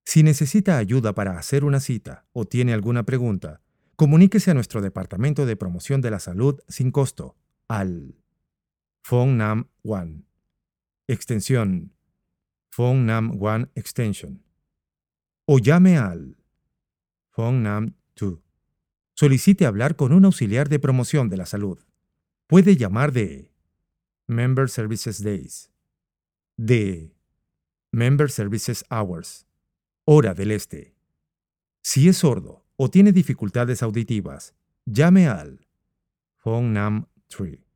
Si necesita ayuda para hacer una cita o tiene alguna pregunta, comuníquese a nuestro Departamento de Promoción de la Salud sin costo al Phone Nam 1, extensión Phone Nam 1 Extension, o llame al Phone Nam 2. Solicite hablar con un auxiliar de promoción de la salud. Puede llamar de Member Services Days, de Member Services Hours, hora del este. Si es sordo o tiene dificultades auditivas, llame al Phone Nam 3.